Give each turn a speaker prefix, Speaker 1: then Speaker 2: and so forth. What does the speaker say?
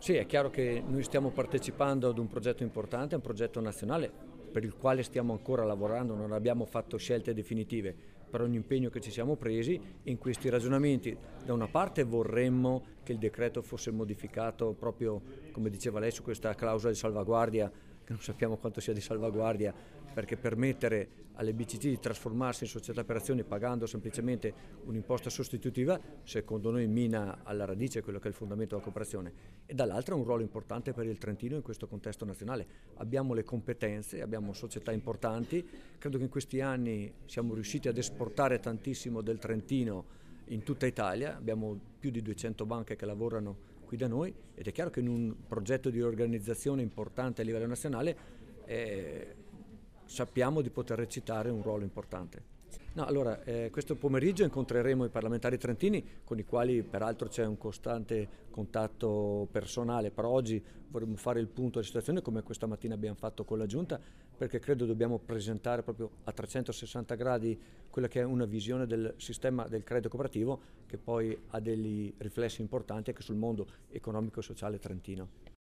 Speaker 1: Sì, è chiaro che noi stiamo partecipando ad un progetto importante, un progetto nazionale per il quale stiamo ancora lavorando, non abbiamo fatto scelte definitive per ogni impegno che ci siamo presi. In questi ragionamenti da una parte vorremmo che il decreto fosse modificato proprio, come diceva lei, su questa clausola di salvaguardia, che non sappiamo quanto sia di salvaguardia, perché permettere alle BCC di trasformarsi in società per azioni pagando semplicemente un'imposta sostitutiva, secondo noi mina alla radice quello che è il fondamento della cooperazione, e dall'altra un ruolo importante per il Trentino in questo contesto nazionale. Abbiamo le competenze, abbiamo società importanti, credo che in questi anni siamo riusciti ad esportare tantissimo del Trentino in tutta Italia, abbiamo più di 200 banche che lavorano qui da noi ed è chiaro che in un progetto di organizzazione importante a livello nazionale sappiamo di poter recitare un ruolo importante. No, allora, questo pomeriggio incontreremo i parlamentari trentini con i quali peraltro c'è un costante contatto personale, però oggi vorremmo fare il punto della situazione come questa mattina abbiamo fatto con la Giunta, perché credo dobbiamo presentare proprio a 360 gradi quella che è una visione del sistema del credito cooperativo che poi ha degli riflessi importanti anche sul mondo economico e sociale trentino.